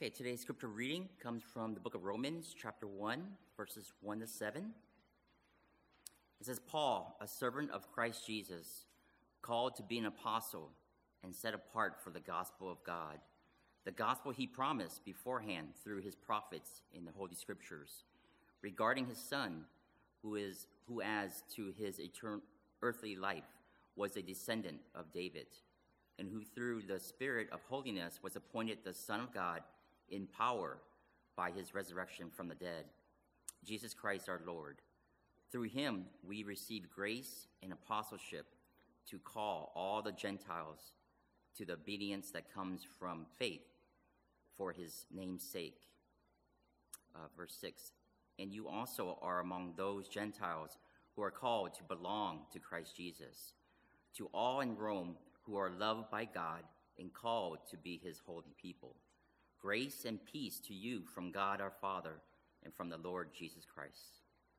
Okay, today's scripture reading comes from the book of Romans, chapter 1, verses 1 to 7. It says, Paul, a servant of Christ Jesus, called to be an apostle and set apart for the gospel of God, the gospel he promised beforehand through his prophets in the Holy Scriptures, regarding his Son, who as to his eternal earthly life was a descendant of David, and who through the Spirit of holiness was appointed the Son of God in power by his resurrection from the dead, Jesus Christ our Lord. Through him we receive grace and apostleship to call all the Gentiles to the obedience that comes from faith for his name's sake. Verse 6, and you also are among those Gentiles who are called to belong to Christ Jesus, to all in Rome who are loved by God and called to be his holy people. Grace and peace to you from God our Father and from the Lord Jesus Christ.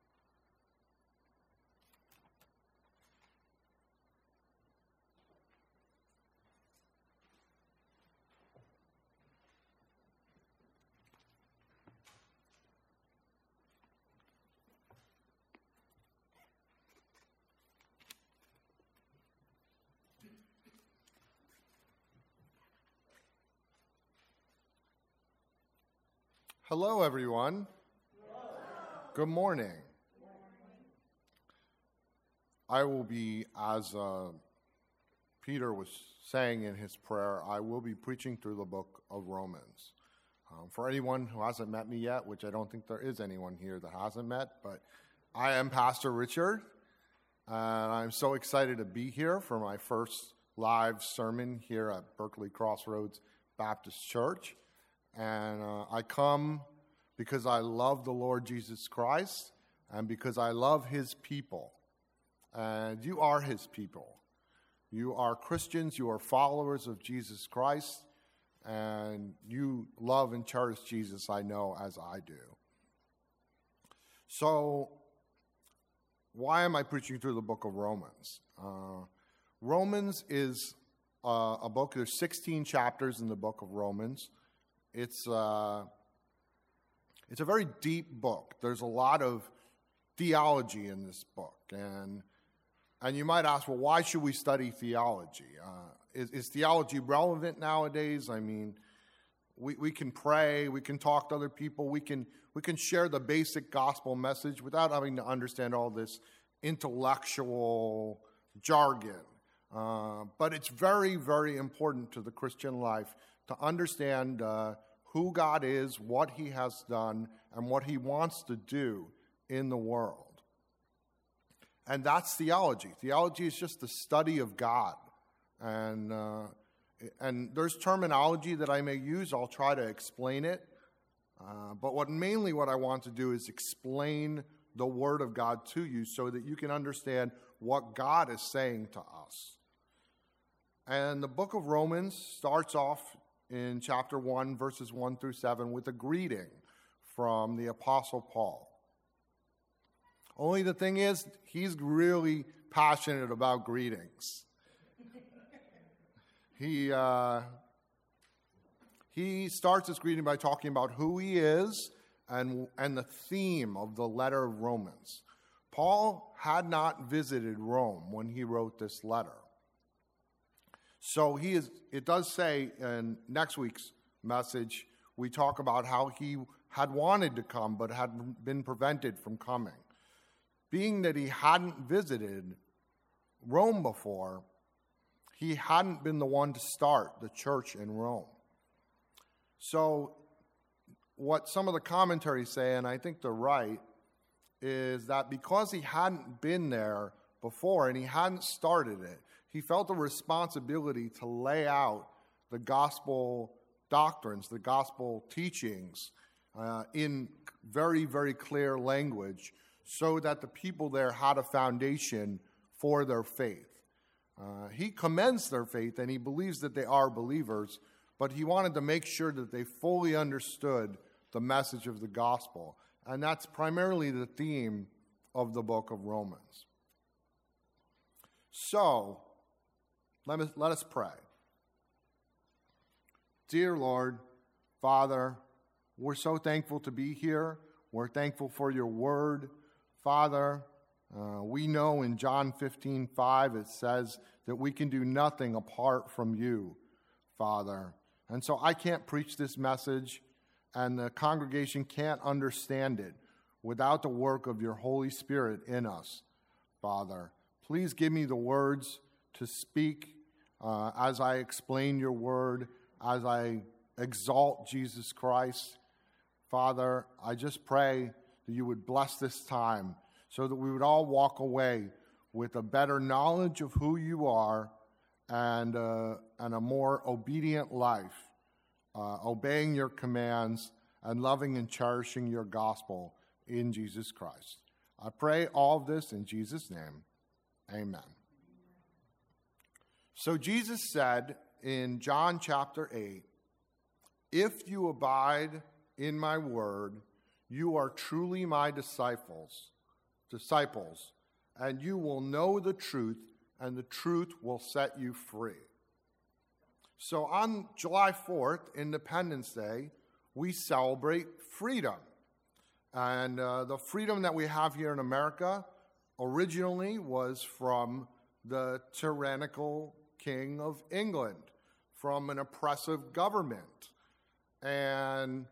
Hello, everyone. Hello. Good morning. I will be, as Peter was saying in his prayer, I will be preaching through the book of Romans. For anyone who hasn't met me yet, which I don't think there is anyone here that hasn't met, but I am Pastor Richard, and I'm so excited to be here for my first live sermon here at Berkeley Crossroads Baptist Church. And I come because I love the Lord Jesus Christ and because I love his people. And you are his people. You are Christians, you are followers of Jesus Christ, and you love and cherish Jesus, I know, as I do. So, why am I preaching through the book of Romans? Romans is a book, there's 16 chapters in the book of Romans. It's a very deep book. There's a lot of theology in this book. And you might ask, well, why should we study theology? Is theology relevant nowadays? I mean, we can pray, we can talk to other people, we can share the basic gospel message without having to understand all this intellectual jargon. But it's very, very important to the Christian life to understand who God is, what he has done, and what he wants to do in the world. And that's theology. Theology is just the study of God. And there's terminology that I may use. I'll try to explain it. But what I want to do is explain the Word of God to you so that you can understand what God is saying to us. And the book of Romans starts off in chapter 1, verses 1 through 7, with a greeting from the Apostle Paul. Only the thing is, he's really passionate about greetings. He starts his greeting by talking about who he is and the theme of the letter of Romans. Paul had not visited Rome when he wrote this letter. So it does say in next week's message, we talk about how he had wanted to come but had been prevented from coming. Being that he hadn't visited Rome before, he hadn't been the one to start the church in Rome. So what some of the commentaries say, and I think they're right, is that because he hadn't been there before and he hadn't started it, he felt a responsibility to lay out the gospel doctrines, the gospel teachings in very, very clear language so that the people there had a foundation for their faith. He commends their faith and he believes that they are believers, but he wanted to make sure that they fully understood the message of the gospel. And that's primarily the theme of the book of Romans. So, let us pray. Dear Lord, Father, we're so thankful to be here. We're thankful for your word. Father, we know in John 15:5 it says that we can do nothing apart from you, Father. And so I can't preach this message, and the congregation can't understand it without the work of your Holy Spirit in us, Father. Please give me the words to speak as I explain your word, as I exalt Jesus Christ. Father, I just pray that you would bless this time so that we would all walk away with a better knowledge of who you are and a more obedient life, obeying your commands and loving and cherishing your gospel in Jesus Christ. I pray all of this in Jesus' name. Amen. So Jesus said in John chapter 8, "If you abide in my word, you are truly my disciples, and you will know the truth, and the truth will set you free." So on July 4th, Independence Day, we celebrate freedom. And the freedom that we have here in America originally was from the tyrannical King of England, from an oppressive government. And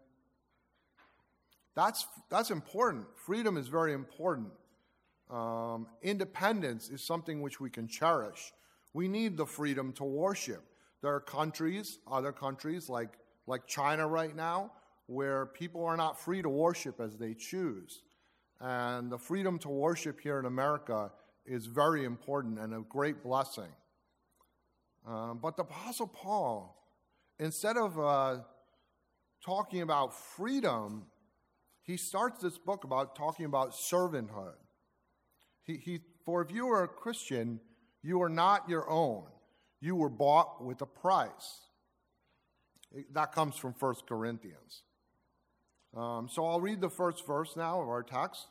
that's important. Freedom is very important. Independence is something which we can cherish. We need the freedom to worship. There are other countries like China right now, where people are not free to worship as they choose. And the freedom to worship here in America is very important and a great blessing. But the Apostle Paul, instead of talking about freedom, he starts this book about talking about servanthood. For if you are a Christian, you are not your own. You were bought with a price. That comes from 1 Corinthians. So I'll read the first verse now of our text.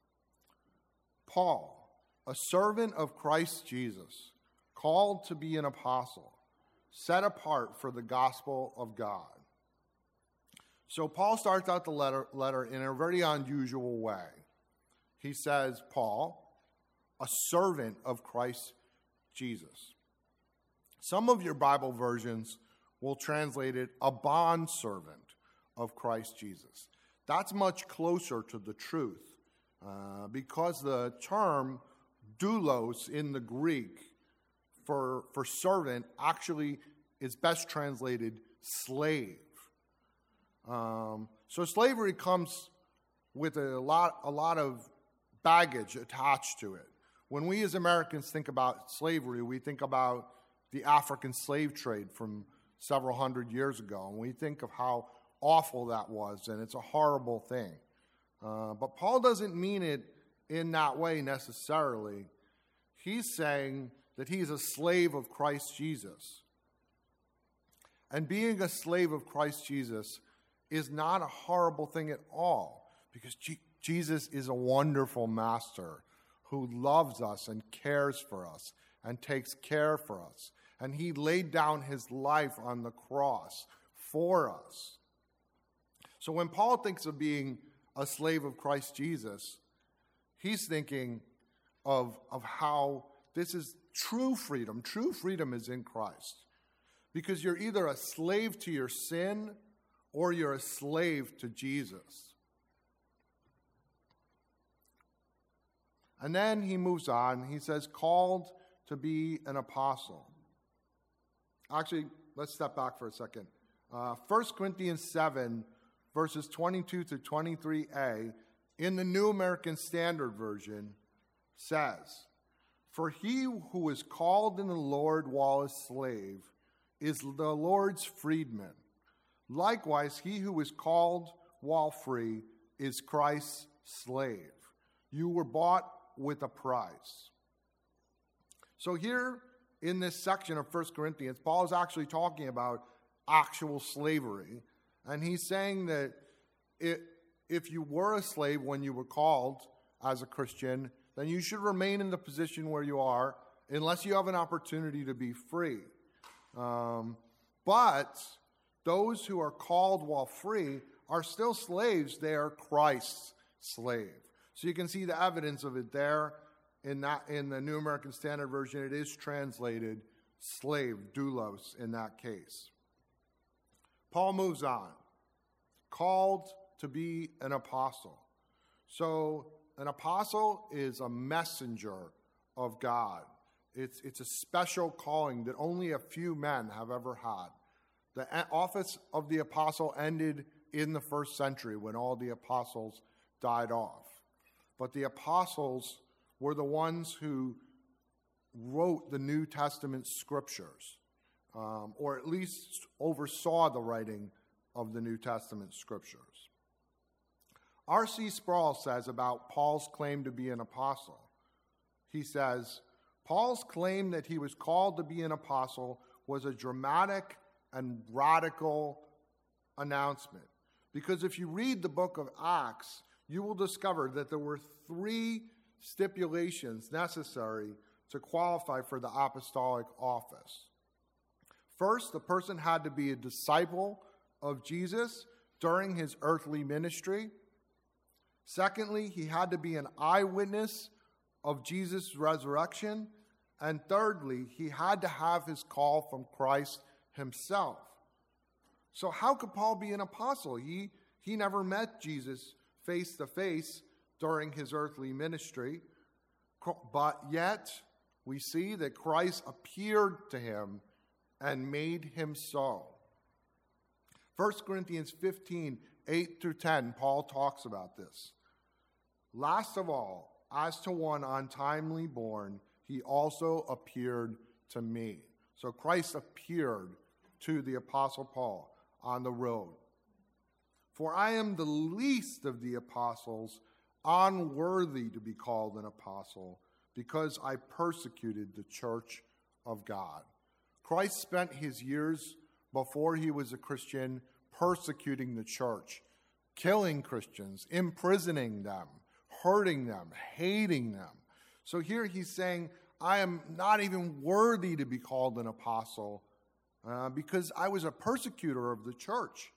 Paul, a servant of Christ Jesus, called to be an apostle, set apart for the gospel of God. So Paul starts out the letter in a very unusual way. He says, Paul, a servant of Christ Jesus. Some of your Bible versions will translate it a bondservant of Christ Jesus. That's much closer to the truth because the term doulos in the Greek for servant actually is best translated slave. So slavery comes with a lot of baggage attached to it. When we as Americans think about slavery, we think about the African slave trade from several hundred years ago, and we think of how awful that was, and it's a horrible thing. But Paul doesn't mean it in that way necessarily. He's saying that he's a slave of Christ Jesus. And being a slave of Christ Jesus is not a horrible thing at all, because Jesus is a wonderful master who loves us and cares for us and takes care for us. And he laid down his life on the cross for us. So when Paul thinks of being a slave of Christ Jesus, he's thinking of how this is true freedom. True freedom is in Christ. Because you're either a slave to your sin or you're a slave to Jesus. And then he moves on. He says, called to be an apostle. Actually, let's step back for a second. 1 Corinthians 7, verses 22 to 23a, in the New American Standard Version, says, "For he who is called in the Lord while a slave is the Lord's freedman. Likewise, he who is called while free is Christ's slave. You were bought with a price." So here in this section of 1 Corinthians, Paul is actually talking about actual slavery. And he's saying that if you were a slave when you were called as a Christian, then you should remain in the position where you are unless you have an opportunity to be free. But Those who are called while free are still slaves. They are Christ's slave. So you can see the evidence of it there in the New American Standard Version. It is translated slave, doulos, in that case. Paul moves on. Called to be an apostle. So an apostle is a messenger of God. It's a special calling that only a few men have ever had. The office of the apostle ended in the first century when all the apostles died off. But the apostles were the ones who wrote the New Testament scriptures, or at least oversaw the writing of the New Testament scriptures. R.C. Sproul says about Paul's claim to be an apostle. He says, Paul's claim that he was called to be an apostle was a dramatic and radical announcement. Because if you read the book of Acts, you will discover that there were 3 stipulations necessary to qualify for the apostolic office. First, the person had to be a disciple of Jesus during his earthly ministry. Secondly, he had to be an eyewitness of Jesus' resurrection. And thirdly, he had to have his call from Christ himself. So how could Paul be an apostle? He never met Jesus face to face during his earthly ministry, but yet we see that Christ appeared to him and made him so. 1 Corinthians 15, 8 through 10, Paul talks about this. Last of all, as to one untimely born, he also appeared to me. So Christ appeared to the Apostle Paul on the road. For I am the least of the apostles, unworthy to be called an apostle, because I persecuted the church of God. Christ spent his years before he was a Christian persecuting the church, killing Christians, imprisoning them, hurting them, hating them. So here he's saying, I am not even worthy to be called an apostle because I was a persecutor of the church.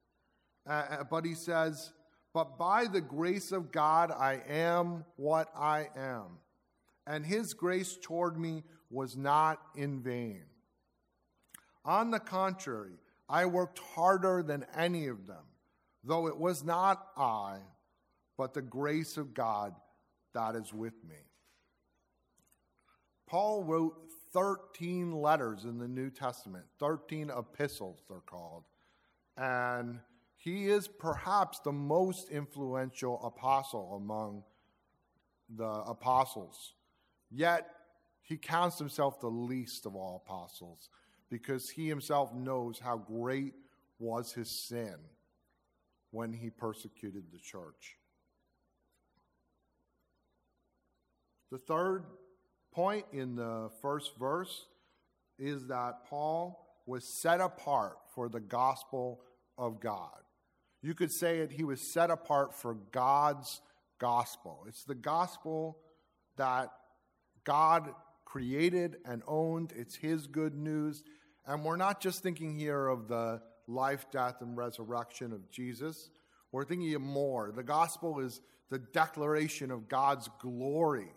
But he says, but by the grace of God, I am what I am. And his grace toward me was not in vain. On the contrary, I worked harder than any of them, though it was not I, but the grace of God that is with me. Paul wrote 13 letters in the New Testament, 13 epistles they're called. And he is perhaps the most influential apostle among the apostles. Yet he counts himself the least of all apostles because he himself knows how great was his sin when he persecuted the church. The third point in the first verse is that Paul was set apart for the gospel of God. You could say it, he was set apart for God's gospel. It's the gospel that God created and owned. It's his good news. And we're not just thinking here of the life, death, and resurrection of Jesus. We're thinking of more. The gospel is the declaration of God's glory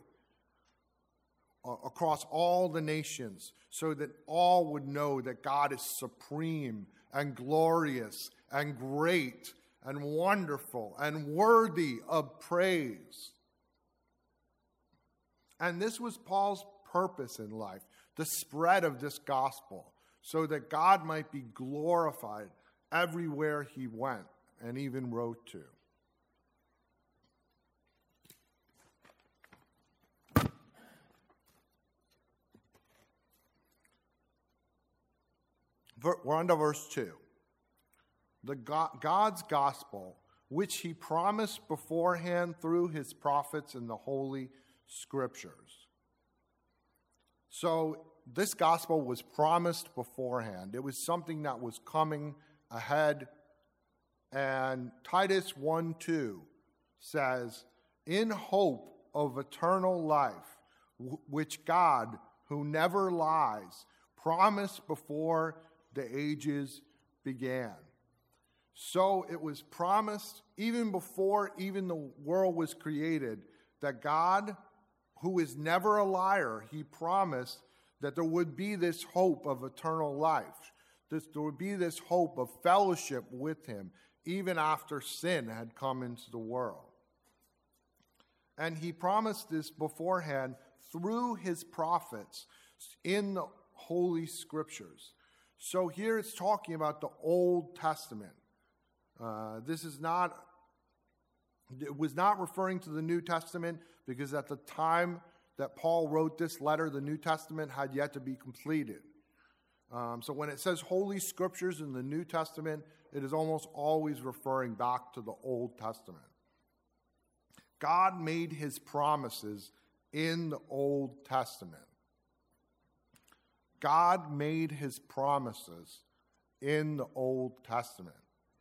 across all the nations so that all would know that God is supreme and glorious and great and wonderful and worthy of praise. And this was Paul's purpose in life, the spread of this gospel, so that God might be glorified everywhere he went and even wrote to. We're on to verse 2. God's gospel, which he promised beforehand through his prophets in the Holy Scriptures. So this gospel was promised beforehand. It was something that was coming ahead. And Titus 1:2 says, in hope of eternal life, which God, who never lies, promised before the ages began. So it was promised even before even the world was created that God, who is never a liar, he promised that there would be this hope of eternal life. There would be this hope of fellowship with him even after sin had come into the world. And he promised this beforehand through his prophets in the Holy Scriptures. So here it's talking about the Old Testament. It was not referring to the New Testament, because at the time that Paul wrote this letter, the New Testament had yet to be completed. So when it says Holy Scriptures in the New Testament, it is almost always referring back to the Old Testament. God made his promises in the Old Testament. God made his promises in the Old Testament.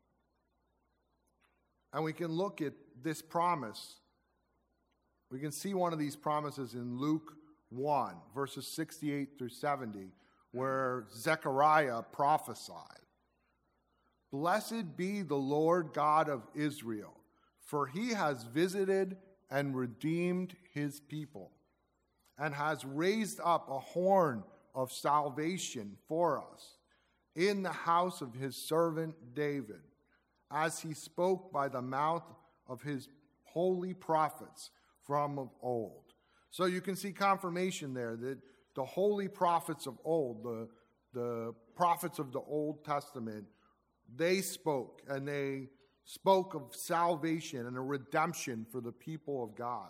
And we can look at this promise. We can see one of these promises in Luke 1, verses 68 through 70, where Zechariah prophesied. Blessed be the Lord God of Israel, for he has visited and redeemed his people, and has raised up a horn of salvation for us in the house of his servant David, as he spoke by the mouth of his holy prophets from of old. So you can see confirmation there that the holy prophets of old, the prophets of the Old Testament, they spoke, and they spoke of salvation and a redemption for the people of God.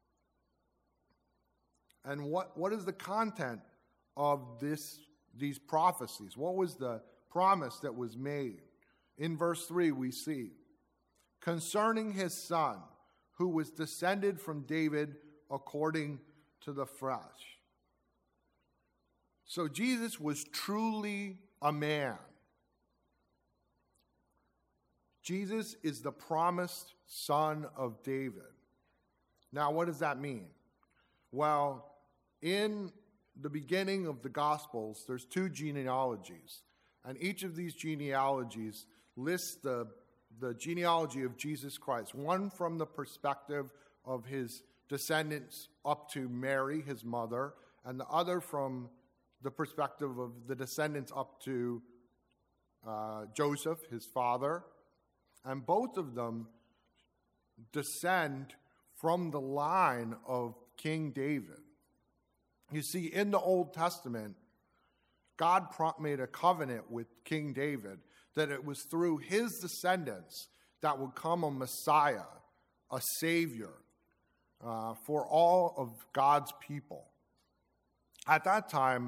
And what is the content of these prophecies? What was the promise that was made? In verse 3 we see, concerning his son, who was descended from David according to the flesh. So Jesus was truly a man. Jesus is the promised son of David. Now, what does that mean? Well, in the beginning of the Gospels, there's 2 genealogies. And each of these genealogies lists the genealogy of Jesus Christ. One from the perspective of his descendants up to Mary, his mother, and the other from the perspective of the descendants up to Joseph, his father. And both of them descend from the line of King David. You see, in the Old Testament, God made a covenant with King David that it was through his descendants that would come a Messiah, a Savior, for all of God's people. At that time,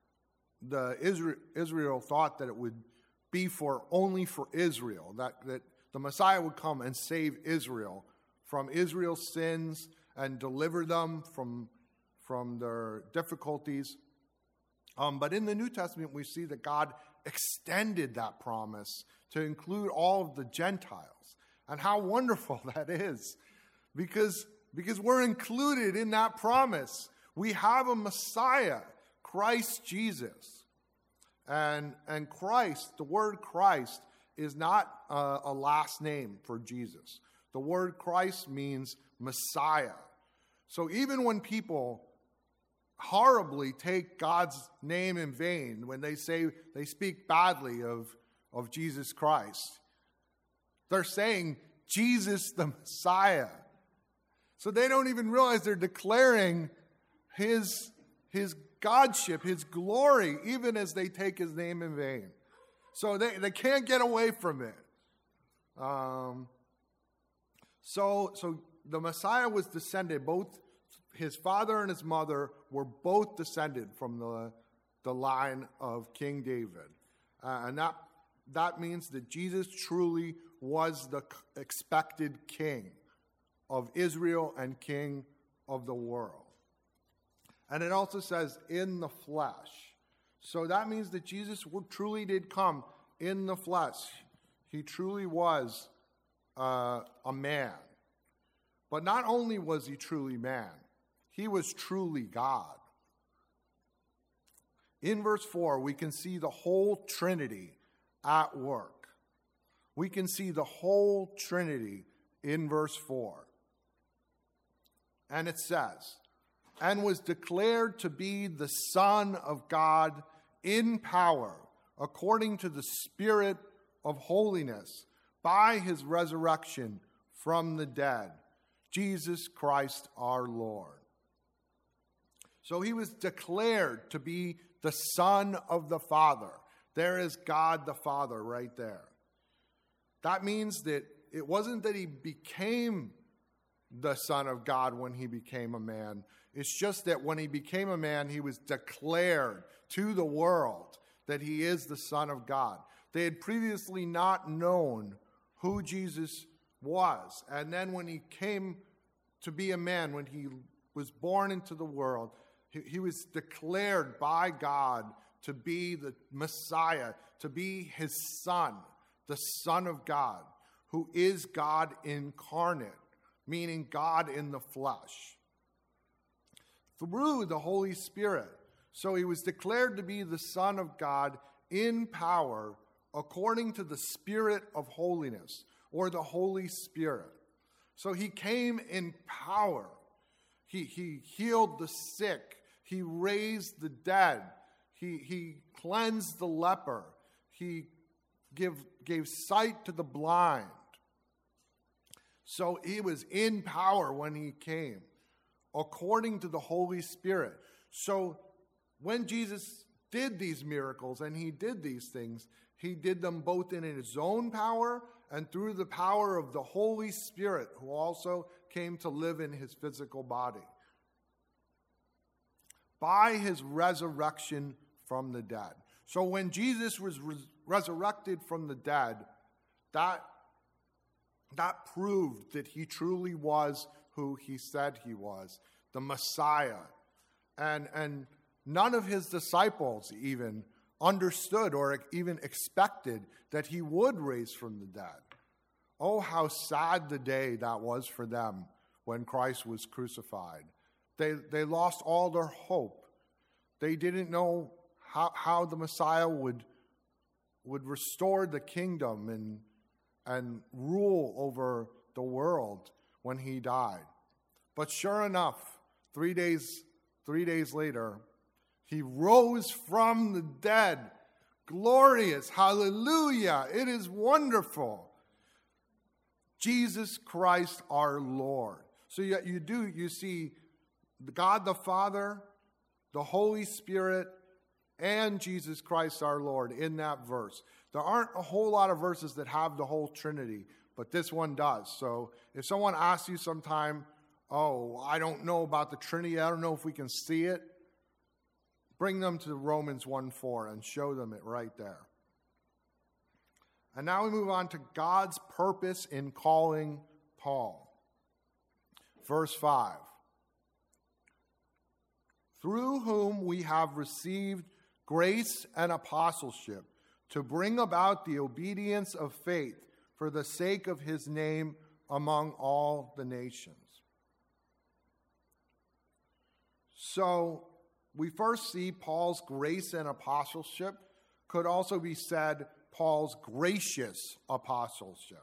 Israel thought that it would be only for Israel, that the Messiah would come and save Israel from Israel's sins and deliver them from their difficulties. But in the New Testament, we see that God extended that promise to include all of the Gentiles. And how wonderful that is. Because we're included in that promise. We have a Messiah, Christ Jesus. And Christ, the word Christ, is not a last name for Jesus. The word Christ means Messiah. So even when people horribly take God's name in vain, when they speak badly of Jesus Christ, they're saying Jesus the Messiah. So they don't even realize they're declaring his godship, his glory, even as they take his name in vain. So they can't get away from it. So the Messiah was descended, both his father and his mother were both descended from the line of King David. And that means that Jesus truly was the expected king of Israel and king of the world. And it also says in the flesh. So that means that Jesus truly did come in the flesh. He truly was a man. But not only was he truly man, he was truly God. In verse 4, we can see the whole Trinity at work. We can see the whole Trinity in verse 4. And it says, and was declared to be the Son of God in power, according to the Spirit of holiness, by his resurrection from the dead, Jesus Christ our Lord. So he was declared to be the Son of the Father. There is God the Father right there. That means that it wasn't that he became the Son of God when he became a man. It's just that when he became a man, he was declared to the world that he is the Son of God. They had previously not known who Jesus was. And then when he came to be a man, when he was born into the world, he was declared by God to be the Messiah, to be his Son, the Son of God, who is God incarnate, meaning God in the flesh, through the Holy Spirit. So he was declared to be the Son of God in power, according to the Spirit of holiness, or the Holy Spirit. So he came in power. He healed the sick. He raised the dead. He cleansed the leper. He gave sight to the blind. So he was in power when he came, according to the Holy Spirit. So when Jesus did these miracles and he did these things, he did them both in his own power and through the power of the Holy Spirit, who also came to live in his physical body, by his resurrection from the dead. So when Jesus was resurrected from the dead, that proved that he truly was who he said he was, the Messiah. And none of his disciples even understood or even expected that he would raise from the dead. Oh, how sad the day that was for them when Christ was crucified. They lost all their hope. They didn't know how the Messiah would restore the kingdom and rule over the world when he died. But sure enough, 3 days later, he rose from the dead. Glorious. Hallelujah. It is wonderful. Jesus Christ our Lord. So you see God the Father, the Holy Spirit, and Jesus Christ our Lord in that verse. There aren't a whole lot of verses that have the whole Trinity, but this one does. So if someone asks you sometime, oh, I don't know about the Trinity, I don't know if we can see it, bring them to Romans 1:4 and show them it right there. And now we move on to God's purpose in calling Paul. Verse 5. Through whom we have received grace and apostleship to bring about the obedience of faith for the sake of his name among all the nations. So we first see Paul's grace and apostleship. Could also be said Paul's gracious apostleship.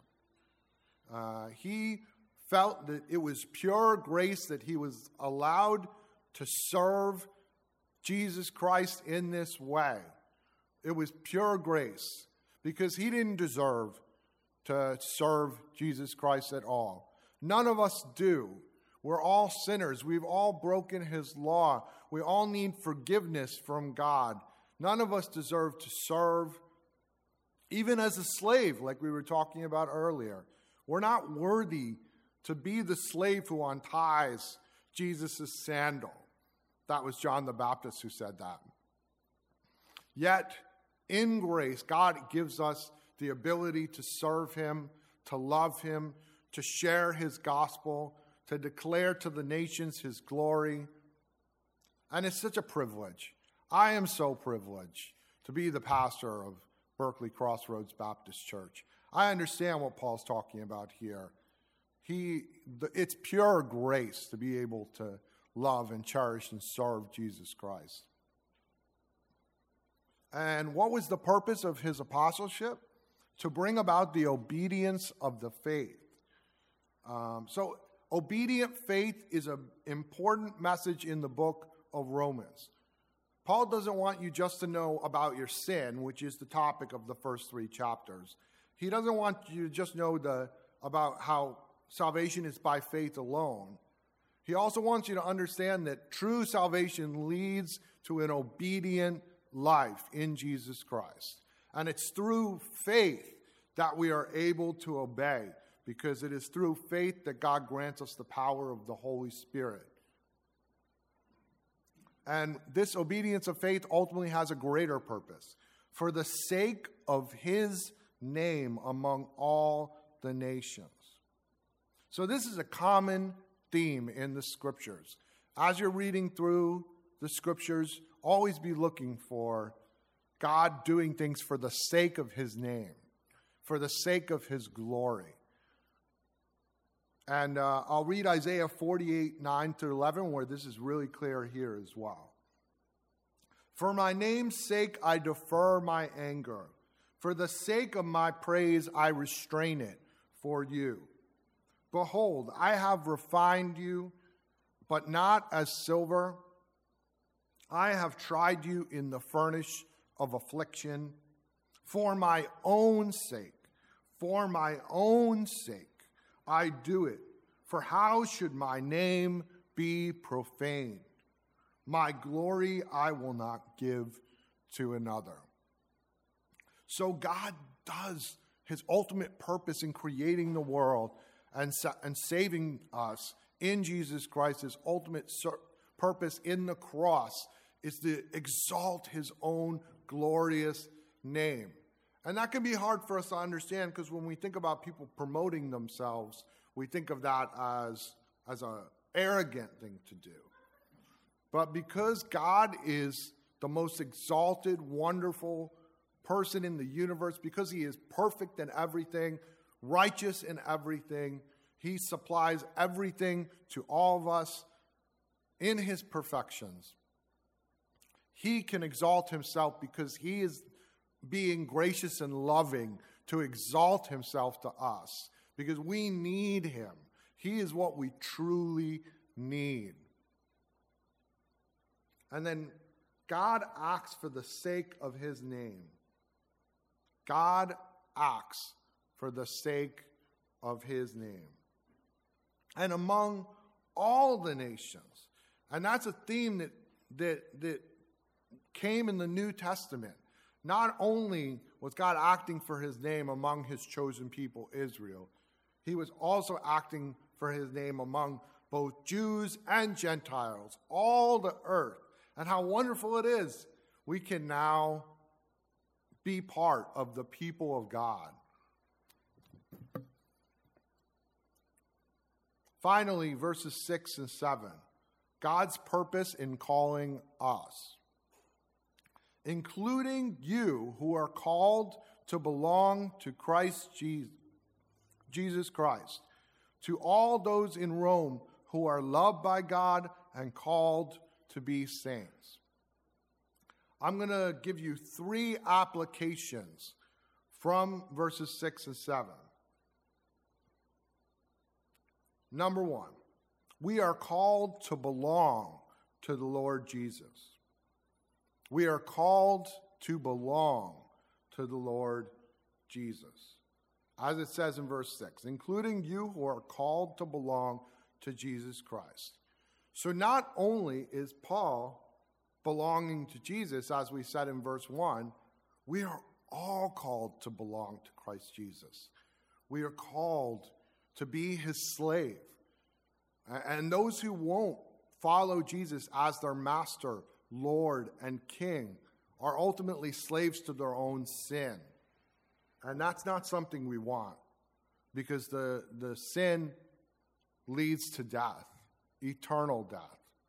He felt that it was pure grace that he was allowed to serve Jesus Christ in this way. It was pure grace because he didn't deserve to serve Jesus Christ at all. None of us do. We're all sinners. We've all broken his law. We all need forgiveness from God. None of us deserve to serve, even as a slave, like we were talking about earlier. We're not worthy to be the slave who unties Jesus' sandal. That was John the Baptist who said that. Yet, in grace, God gives us the ability to serve him, to love him, to share his gospel, to declare to the nations his glory. And it's such a privilege. I am so privileged to be the pastor of Berkeley Crossroads Baptist Church. I understand what Paul's talking about here. It's pure grace to be able to love and cherish and serve Jesus Christ. And what was the purpose of his apostleship? To bring about the obedience of the faith. So obedient faith is an important message in the book of Romans. Paul doesn't want you just to know about your sin, which is the topic of the first 3 chapters. He doesn't want you to just know about how salvation is by faith alone. He also wants you to understand that true salvation leads to an obedient life in Jesus Christ. And it's through faith that we are able to obey, because it is through faith that God grants us the power of the Holy Spirit. And this obedience of faith ultimately has a greater purpose. For the sake of his name among all the nations. So this is a common theme in the scriptures. As you're reading through the scriptures, always be looking for God doing things for the sake of his name, for the sake of his glory. And I'll read Isaiah 48, 9-11, where this is really clear here as well. For my name's sake, I defer my anger. For the sake of my praise, I restrain it for you. Behold, I have refined you, but not as silver. I have tried you in the furnace of affliction. For my own sake, I do it. For how should my name be profaned? My glory I will not give to another. So God does his ultimate purpose in creating the world and saving us in Jesus Christ. His ultimate purpose in the cross is to exalt his own glorious name. And that can be hard for us to understand, because when we think about people promoting themselves, we think of that as an arrogant thing to do. But because God is the most exalted, wonderful person in the universe, because he is perfect in everything, righteous in everything, he supplies everything to all of us in his perfections. He can exalt himself because he is being gracious and loving to exalt himself to us, because we need him. He is what we truly need. And then God acts for the sake of his name. God acts for the sake of his name. And among all the nations. And that's a theme that came in the New Testament. Not only was God acting for his name among his chosen people, Israel, he was also acting for his name among both Jews and Gentiles, all the earth. And how wonderful it is. We can now be part of the people of God. Finally, verses 6 and 7. God's purpose in calling us. Including you who are called to belong to Christ Jesus Christ. To all those in Rome who are loved by God and called to be saints. I'm going to give you 3 applications from verses 6 and 7. Number 1, we are called to belong to the Lord Jesus. We are called to belong to the Lord Jesus. As it says in verse 6, including you who are called to belong to Jesus Christ. So not only is Paul belonging to Jesus, as we said in verse 1, we are all called to belong to Christ Jesus. We are called to be his slave. And those who won't follow Jesus as their master, Lord, and King are ultimately slaves to their own sin. And that's not something we want, because the sin leads to death. Eternal death.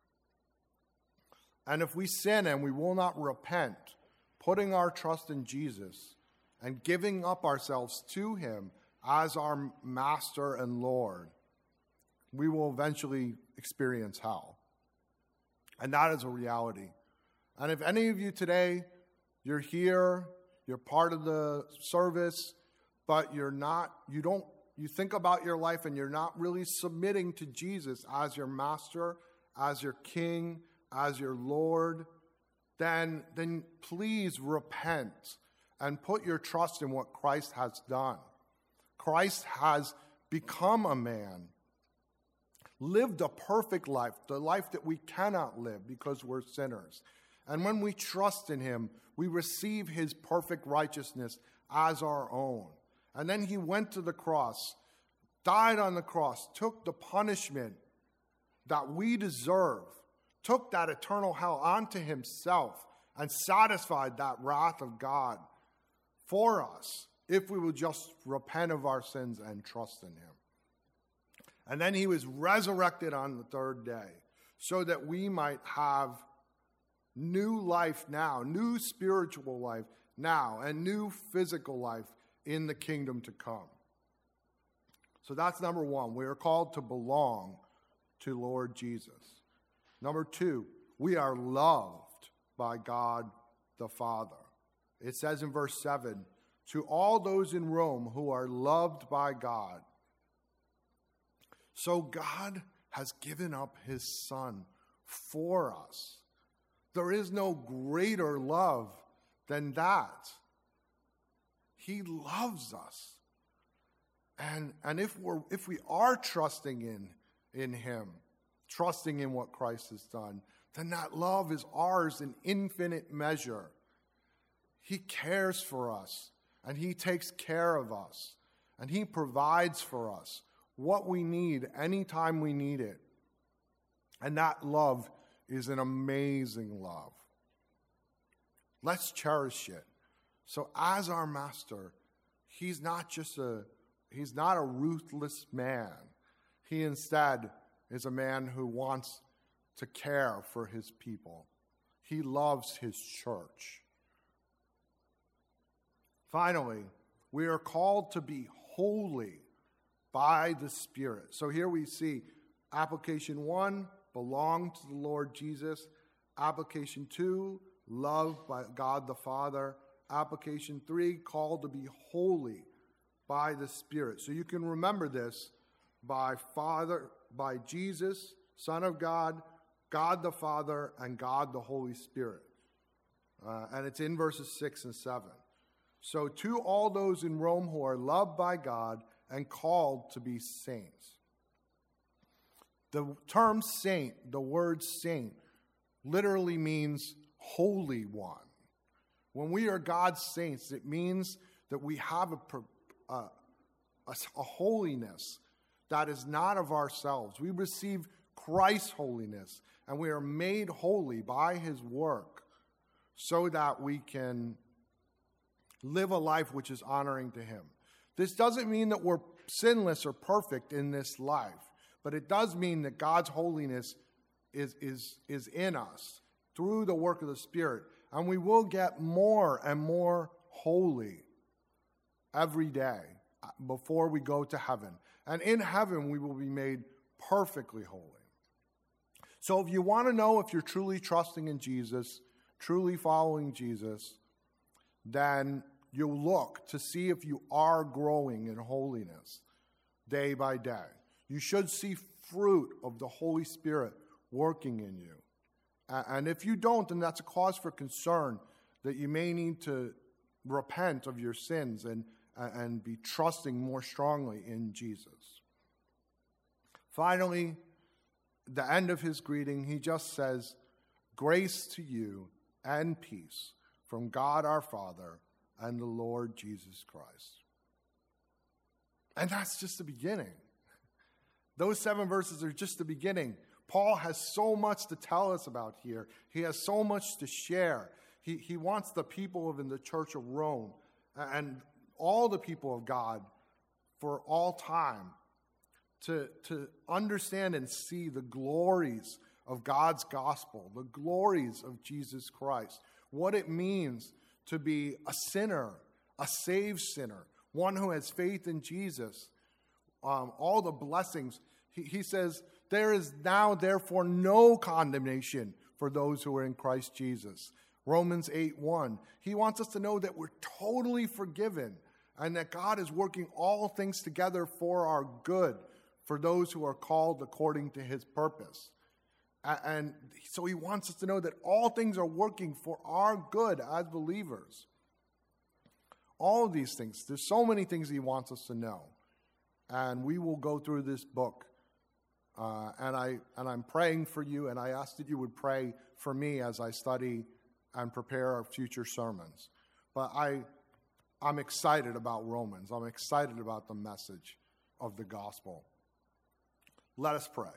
And if we sin and we will not repent, putting our trust in Jesus and giving up ourselves to him as our master and Lord, we will eventually experience hell. And that is a reality. And if any of you today You're here, you're part of the service, but you think about your life and you're not really submitting to Jesus as your master, as your king, as your Lord, then please repent and put your trust in what Christ has done. Christ has become a man, lived a perfect life, the life that we cannot live because we're sinners. And when we trust in him, we receive his perfect righteousness as our own. And then he went to the cross, died on the cross, took the punishment that we deserve, took that eternal hell onto himself, and satisfied that wrath of God for us if we will just repent of our sins and trust in him. And then he was resurrected on the third day so that we might have new life now, new spiritual life now, and new physical life in the kingdom to come. So that's number one. We are called to belong to Lord Jesus. Number two, we are loved by God the Father. It says in verse 7, to all those in Rome who are loved by God. So God has given up his Son for us. There is no greater love than that. He loves us. And if we are trusting in him, trusting in what Christ has done, then that love is ours in infinite measure. He cares for us, and he takes care of us, and he provides for us what we need anytime we need it. And that love is an amazing love. Let's cherish it. So as our master, he's not a ruthless man. He instead is a man who wants to care for his people. He loves his church. Finally, we are called to be holy by the Spirit. So here we see application 1, belong to the Lord Jesus. Application 2, loved by God the Father. Application 3, called to be holy by the Spirit. So you can remember this by Jesus, Son of God, God the Father, and God the Holy Spirit. And it's in verses 6 and 7. So to all those in Rome who are loved by God and called to be saints. The term saint, the word saint, literally means holy one. When we are God's saints, it means that we have a holiness that is not of ourselves. We receive Christ's holiness, and we are made holy by his work so that we can live a life which is honoring to him. This doesn't mean that we're sinless or perfect in this life, but it does mean that God's holiness is in us through the work of the Spirit, and we will get more and more holy every day before we go to heaven. And in heaven, we will be made perfectly holy. So if you want to know if you're truly trusting in Jesus, truly following Jesus, then you'll look to see if you are growing in holiness day by day. You should see fruit of the Holy Spirit working in you. And if you don't, then that's a cause for concern that you may need to repent of your sins and be trusting more strongly in Jesus. Finally, the end of his greeting, he just says, grace to you and peace from God our Father and the Lord Jesus Christ. And that's just the beginning. Those 7 verses are just the beginning. Paul has so much to tell us about here. He has so much to share. He wants the people in the church of Rome and all the people of God for all time to understand and see the glories of God's gospel, the glories of Jesus Christ, what it means to be a sinner, a saved sinner, one who has faith in Jesus, all the blessings. He says, there is now therefore no condemnation for those who are in Christ Jesus. Romans 8:1. He wants us to know that we're totally forgiven and that God is working all things together for our good, for those who are called according to his purpose. And so he wants us to know that all things are working for our good as believers. All of these things. There's so many things he wants us to know. And we will go through this book. And I'm praying for you, and I ask that you would pray for me as I study and prepare our future sermons. But I'm excited about Romans. I'm excited about the message of the gospel. Let us pray.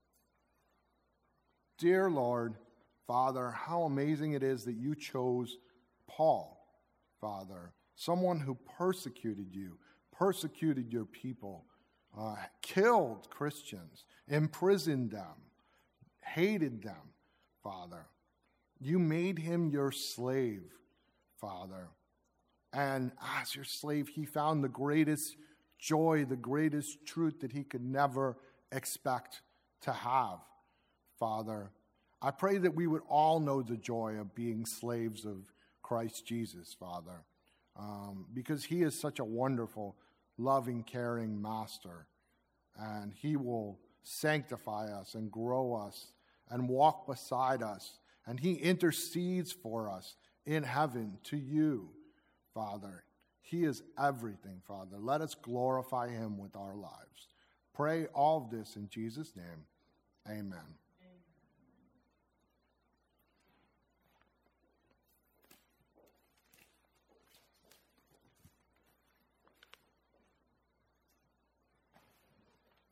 Dear Lord, Father, how amazing it is that you chose Paul, Father, someone who persecuted you, persecuted your people, killed Christians, imprisoned them, hated them, Father. You made him your slave, Father. And as your slave, he found the greatest joy, the greatest truth that he could never expect to have, Father. I pray that we would all know the joy of being slaves of Christ Jesus, Father, because he is such a wonderful, loving, caring master. And he will sanctify us and grow us and walk beside us. And he intercedes for us in heaven to you, Father. He is everything, Father. Let us glorify him with our lives. Pray all of this in Jesus' name. Amen.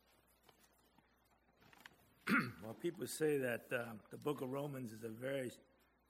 Well, people say that the book of Romans is a very